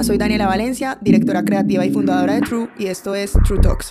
soy Daniela Valencia, directora creativa y fundadora de True, y esto es True Talks.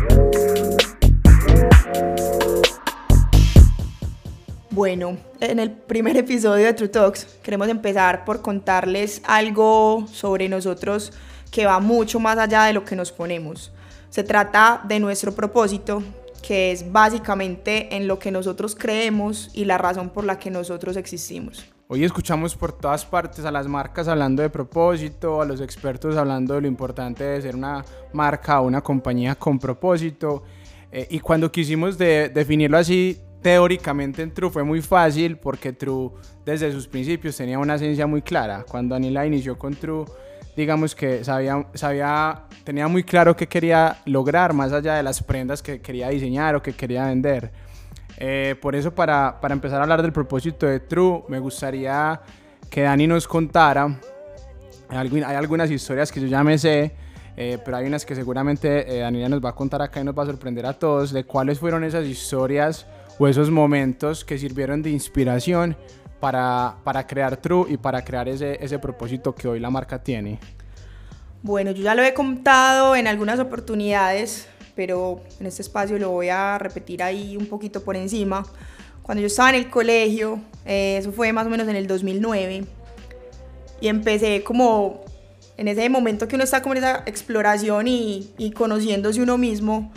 Bueno, en el primer episodio de True Talks queremos empezar por contarles algo sobre nosotros que va mucho más allá de lo que nos ponemos. Se trata de nuestro propósito, que es básicamente en lo que nosotros creemos y la razón por la que nosotros existimos. Hoy escuchamos por todas partes a las marcas hablando de propósito, a los expertos hablando de lo importante de ser una marca o una compañía con propósito. Y cuando quisimos definirlo así teóricamente en True fue muy fácil porque True desde sus principios tenía una esencia muy clara. Cuando Daniela inició con True, digamos que tenía muy claro qué quería lograr más allá de las prendas que quería diseñar o que quería vender. Por eso para empezar a hablar del propósito de True me gustaría que Dani nos contara. Hay algunas historias que yo ya me sé, pero hay unas que seguramente Daniela nos va a contar acá y nos va a sorprender a todos de cuáles fueron esas historias o esos momentos que sirvieron de inspiración para crear True y para crear ese propósito que hoy la marca tiene. Bueno, yo ya lo he contado en algunas oportunidades, pero en este espacio lo voy a repetir ahí un poquito por encima. Cuando yo estaba en el colegio, eso fue más o menos en el 2009, y empecé como en ese momento que uno está como en esa exploración y conociéndose uno mismo,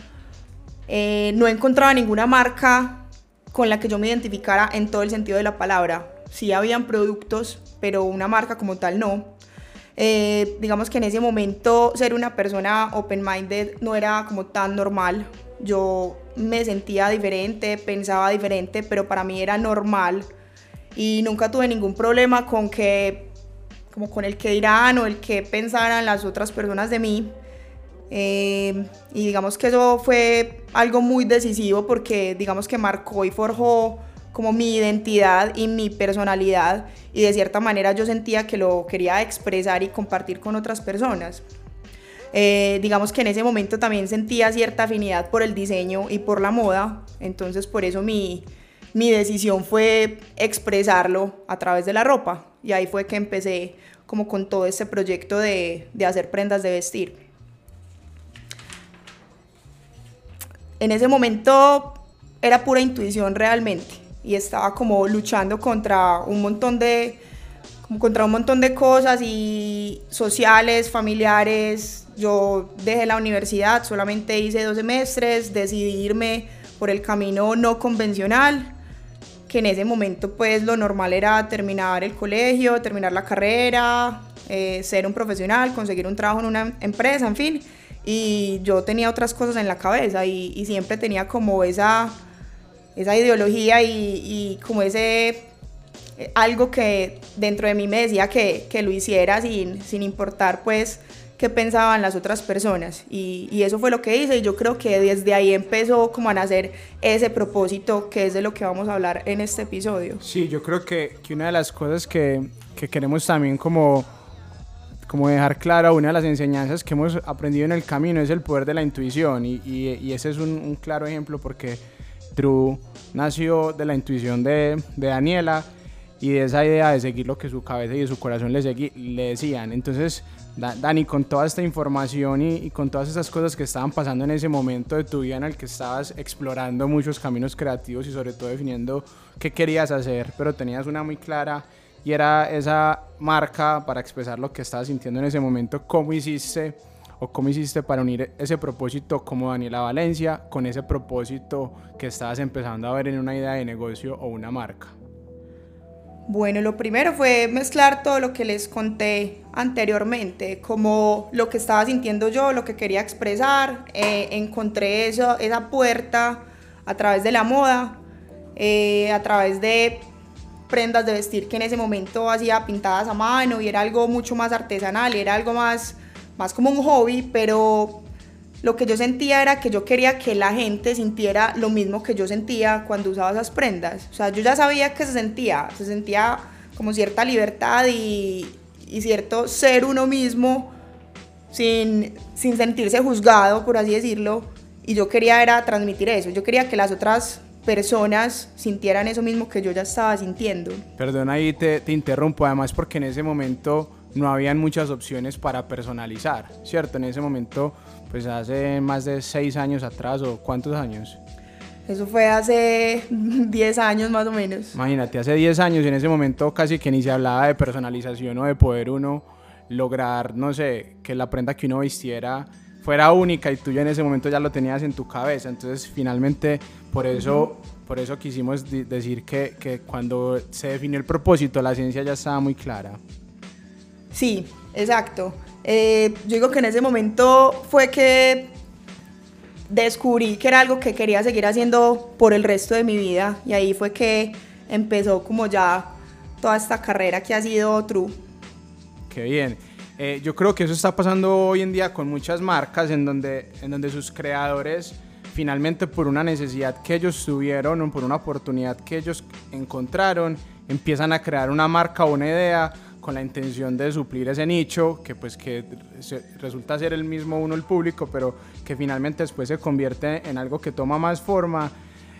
no encontraba ninguna marca con la que yo me identificara en todo el sentido de la palabra. Sí habían productos, pero una marca como tal no. Digamos que en ese momento ser una persona open-minded no era como tan normal. Yo me sentía diferente, pensaba diferente, pero para mí era normal y nunca tuve ningún problema con el que dirán o el que pensaran las otras personas de mí. Y digamos que eso fue algo muy decisivo porque digamos que marcó y forjó como mi identidad y mi personalidad, y de cierta manera yo sentía que lo quería expresar y compartir con otras personas. Digamos que en ese momento también sentía cierta afinidad por el diseño y por la moda, entonces por eso mi decisión fue expresarlo a través de la ropa, y ahí fue que empecé como con todo este proyecto de hacer prendas de vestir. En ese momento era pura intuición realmente, y estaba como luchando contra un montón de cosas y sociales, familiares. Yo dejé la universidad, solamente hice 2 semestres, decidí irme por el camino no convencional, que en ese momento pues lo normal era terminar el colegio, terminar la carrera, ser un profesional, conseguir un trabajo en una empresa, en fin. Y yo tenía otras cosas en la cabeza y siempre tenía como esa ideología y como algo que dentro de mí me decía que lo hiciera sin importar pues qué pensaban las otras personas, y eso fue lo que hice, y yo creo que desde ahí empezó como a nacer ese propósito que es de lo que vamos a hablar en este episodio. Sí, yo creo que una de las cosas que queremos también como dejar clara, una de las enseñanzas que hemos aprendido en el camino es el poder de la intuición, y ese es un claro ejemplo porque True nació de la intuición de Daniela y de esa idea de seguir lo que su cabeza y su corazón le decían. Entonces, Dani, con toda esta información y con todas esas cosas que estaban pasando en ese momento de tu vida en el que estabas explorando muchos caminos creativos y sobre todo definiendo qué querías hacer, pero tenías una muy clara y era esa marca para expresar lo que estabas sintiendo en ese momento, ¿cómo hiciste para unir ese propósito como Daniela Valencia con ese propósito que estabas empezando a ver en una idea de negocio o una marca? Bueno, lo primero fue mezclar todo lo que les conté anteriormente, como lo que estaba sintiendo yo, lo que quería expresar. Encontré esa puerta a través de la moda, a través de prendas de vestir que en ese momento hacía pintadas a mano, y era algo mucho más artesanal, era algo más como un hobby, pero lo que yo sentía era que yo quería que la gente sintiera lo mismo que yo sentía cuando usaba esas prendas. O sea, yo ya sabía que se sentía como cierta libertad y cierto ser uno mismo sin sentirse juzgado, por así decirlo, y yo quería era transmitir eso. Yo quería que las otras personas sintieran eso mismo que yo ya estaba sintiendo. Perdona, ahí te interrumpo, además porque en ese momento no habían muchas opciones para personalizar, ¿cierto? En ese momento, pues hace más de 6 años atrás, ¿o cuántos años? Eso fue hace 10 años más o menos. Imagínate, hace 10 años, en ese momento casi que ni se hablaba de personalización o de poder uno lograr, no sé, que la prenda que uno vistiera fuera única y tú ya en ese momento ya lo tenías en tu cabeza. Entonces finalmente por eso quisimos decir que cuando se definió el propósito la esencia ya estaba muy clara. Sí, exacto. Yo digo que en ese momento fue que descubrí que era algo que quería seguir haciendo por el resto de mi vida, y ahí fue que empezó como ya toda esta carrera que ha sido True. Qué bien. Yo creo que eso está pasando hoy en día con muchas marcas en donde sus creadores finalmente, por una necesidad que ellos tuvieron o por una oportunidad que ellos encontraron, empiezan a crear una marca o una idea con la intención de suplir ese nicho que pues que resulta ser el mismo uno el público, pero que finalmente después se convierte en algo que toma más forma.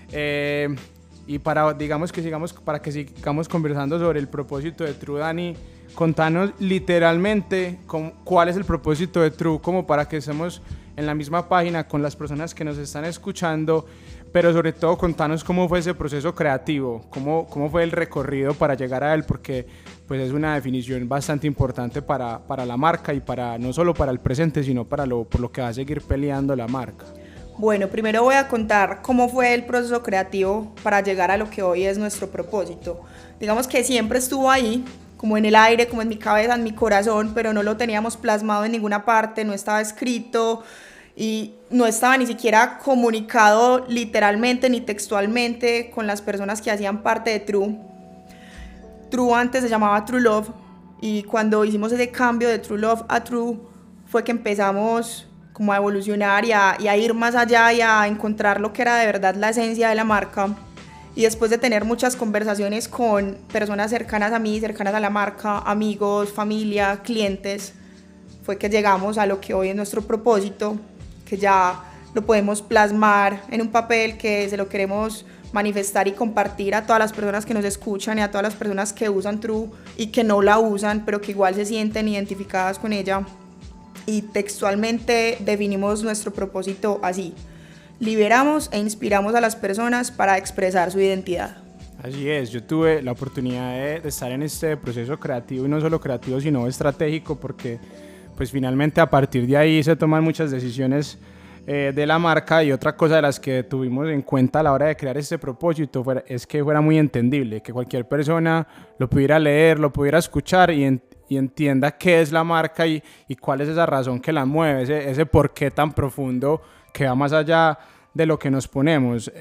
Y para que sigamos conversando sobre el propósito de True, Dani, contanos literalmente cuál es el propósito de True, como para que estemos en la misma página con las personas que nos están escuchando, pero sobre todo contanos cómo fue ese proceso creativo, cómo fue el recorrido para llegar a él, porque pues es una definición bastante importante para la marca y no solo para el presente, sino por lo que va a seguir peleando la marca. Bueno, primero voy a contar cómo fue el proceso creativo para llegar a lo que hoy es nuestro propósito. Digamos que siempre estuvo ahí, como en el aire, como en mi cabeza, en mi corazón, pero no lo teníamos plasmado en ninguna parte, no estaba escrito y no estaba ni siquiera comunicado literalmente ni textualmente con las personas que hacían parte de True. True antes se llamaba True Love, y cuando hicimos ese cambio de True Love a True fue que empezamos como a evolucionar y a ir más allá y a encontrar lo que era de verdad la esencia de la marca. Y después de tener muchas conversaciones con personas cercanas a mí, cercanas a la marca, amigos, familia, clientes, fue que llegamos a lo que hoy es nuestro propósito, que ya lo podemos plasmar en un papel, que se lo queremos manifestar y compartir a todas las personas que nos escuchan y a todas las personas que usan True y que no la usan, pero que igual se sienten identificadas con ella. Y textualmente definimos nuestro propósito así: liberamos e inspiramos a las personas para expresar su identidad. Así es, yo tuve la oportunidad de estar en este proceso creativo, y no solo creativo sino estratégico, porque pues finalmente a partir de ahí se toman muchas decisiones de la marca, y otra cosa de las que tuvimos en cuenta a la hora de crear este propósito es que fuera muy entendible, que cualquier persona lo pudiera leer, lo pudiera escuchar y entienda qué es la marca y cuál es esa razón que la mueve, ese porqué tan profundo que va más allá de lo que nos ponemos.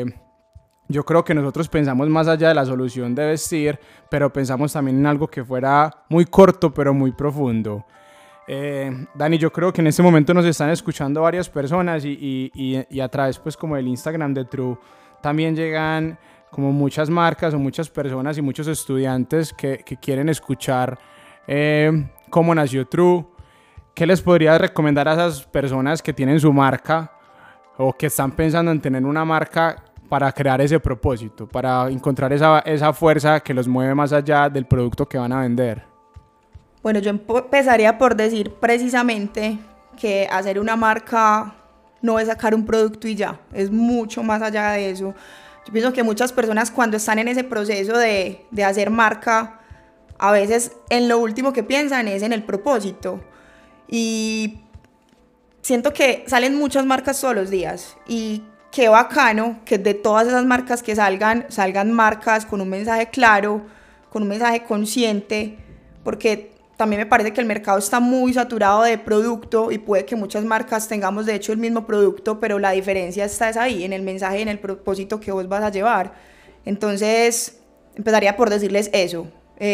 Yo creo que nosotros pensamos más allá de la solución de vestir, pero pensamos también en algo que fuera muy corto pero muy profundo. Dani, yo creo que en este momento nos están escuchando varias personas y a través pues como del Instagram de True también llegan como muchas marcas o muchas personas y muchos estudiantes que quieren escuchar cómo nació True. ¿Qué les podrías recomendar a esas personas que tienen su marca o que están pensando en tener una marca para crear ese propósito, para encontrar esa fuerza que los mueve más allá del producto que van a vender? Bueno, yo empezaría por decir precisamente que hacer una marca no es sacar un producto y ya, es mucho más allá de eso. Yo pienso que muchas personas, cuando están en ese proceso de hacer marca, a veces en lo último que piensan es en el propósito. Y siento que salen muchas marcas todos los días, y qué bacano que de todas esas marcas que salgan marcas con un mensaje claro, con un mensaje consciente, porque también me parece que el mercado está muy saturado de producto y puede que muchas marcas tengamos de hecho el mismo producto, pero la diferencia está ahí, en el mensaje y en el propósito que vos vas a llevar. Entonces empezaría por decirles eso,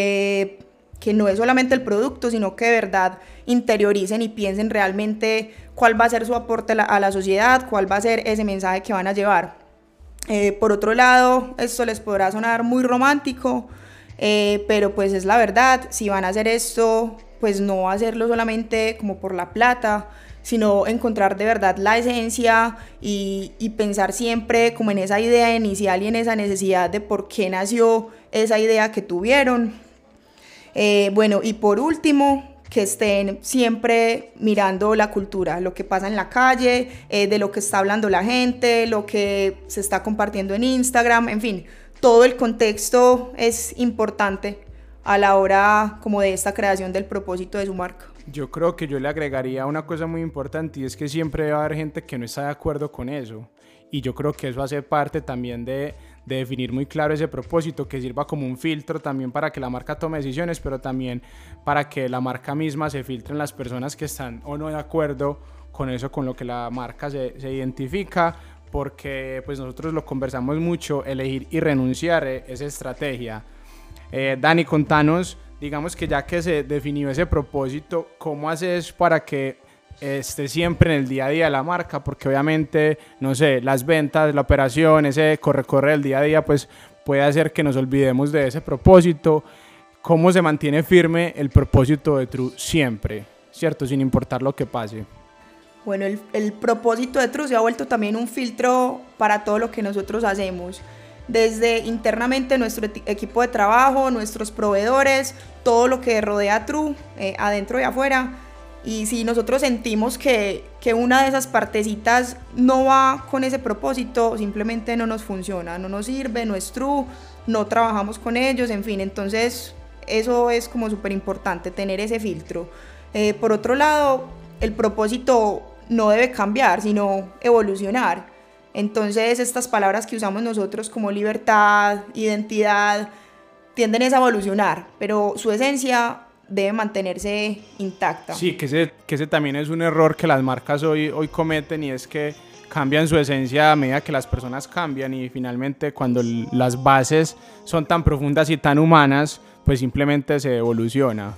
que no es solamente el producto, sino que de verdad interioricen y piensen realmente cuál va a ser su aporte a la sociedad, cuál va a ser ese mensaje que van a llevar. Por otro lado, esto les podrá sonar muy romántico, pero pues es la verdad. Si van a hacer esto, pues no hacerlo solamente como por la plata, sino encontrar de verdad la esencia y pensar siempre como en esa idea inicial y en esa necesidad de por qué nació esa idea que tuvieron. Bueno, y por último, que estén siempre mirando la cultura, lo que pasa en la calle, de lo que está hablando la gente, lo que se está compartiendo en Instagram, en fin, todo el contexto es importante a la hora como de esta creación del propósito de su marca. Yo creo que yo le agregaría una cosa muy importante, y es que siempre va a haber gente que no está de acuerdo con eso, y yo creo que eso hace parte también de definir muy claro ese propósito, que sirva como un filtro también para que la marca tome decisiones, pero también para que la marca misma se filtre en las personas que están o no de acuerdo con eso, con lo que la marca se identifica, porque pues nosotros lo conversamos mucho, elegir y renunciar es estrategia. Dani, contanos, digamos que ya que se definió ese propósito, ¿cómo haces para que esté siempre en el día a día de la marca? Porque obviamente, no sé, las ventas, la operación, ese corre del día a día, pues puede hacer que nos olvidemos de ese propósito. ¿Cómo se mantiene firme el propósito de True siempre, cierto? Sin importar lo que pase. Bueno, el propósito de True se ha vuelto también un filtro para todo lo que nosotros hacemos. Desde internamente nuestro equipo de trabajo, nuestros proveedores, todo lo que rodea a True, adentro y afuera. Y si nosotros sentimos que una de esas partecitas no va con ese propósito, simplemente no nos funciona, no nos sirve, no es True, no trabajamos con ellos, en fin. Entonces eso es como súper importante, tener ese filtro. Por otro lado, el propósito no debe cambiar, sino evolucionar. Entonces estas palabras que usamos nosotros como libertad, identidad, tienden a evolucionar, pero su esencia debe mantenerse intacta. Sí, que ese también es un error que las marcas hoy cometen, y es que cambian su esencia a medida que las personas cambian, y finalmente cuando las bases son tan profundas y tan humanas, pues simplemente se evoluciona.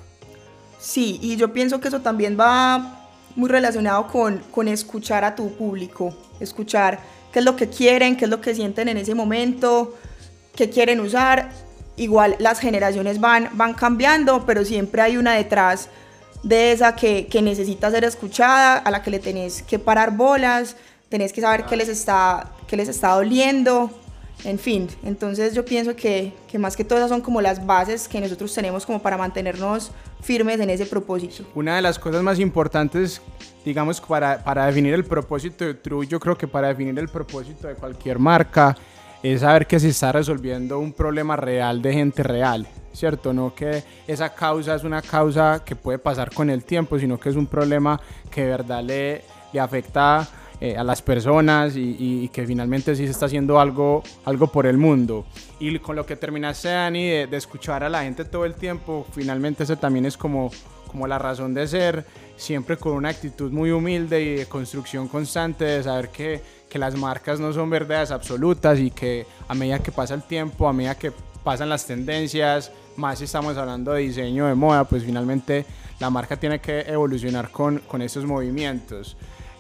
Sí, y yo pienso que eso también va muy relacionado con escuchar a tu público, escuchar qué es lo que quieren, qué es lo que sienten en ese momento, qué quieren usar. Igual las generaciones van cambiando, pero siempre hay una detrás de esa que necesita ser escuchada, a la que le tenés que parar bolas, tenés que saber qué les está doliendo, en fin. Entonces yo pienso que más que todo esas son como las bases que nosotros tenemos como para mantenernos firmes en ese propósito. Una de las cosas más importantes, digamos, para definir el propósito de True, yo creo que para definir el propósito de cualquier marca, es saber que se está resolviendo un problema real de gente real, ¿cierto? No que esa causa es una causa que puede pasar con el tiempo, sino que es un problema que de verdad le afecta a las personas, y que finalmente sí se está haciendo algo por el mundo. Y con lo que terminaste, Dani, de escuchar a la gente todo el tiempo, finalmente ese también es como la razón de ser, siempre con una actitud muy humilde y de construcción constante, de saber que las marcas no son verdades absolutas, y que a medida que pasa el tiempo, a medida que pasan las tendencias, más si estamos hablando de diseño, de moda, pues finalmente la marca tiene que evolucionar con esos movimientos.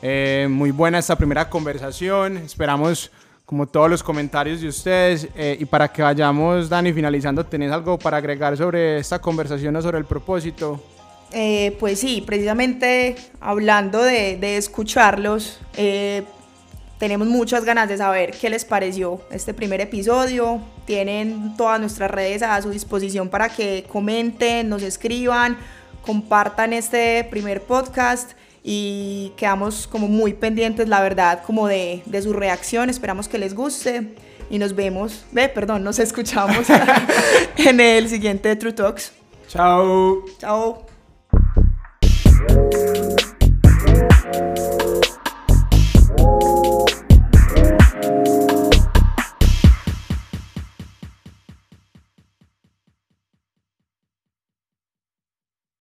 Muy buena esta primera conversación, esperamos como todos los comentarios de ustedes, y para que vayamos, Dani, finalizando, ¿tenés algo para agregar sobre esta conversación o sobre el propósito? Pues sí, precisamente hablando de escucharlos, tenemos muchas ganas de saber qué les pareció este primer episodio. Tienen todas nuestras redes a su disposición para que comenten, nos escriban, compartan este primer podcast, y quedamos como muy pendientes, la verdad, como de su reacción. Esperamos que les guste y nos escuchamos en el siguiente True Talks. Chao. Chao.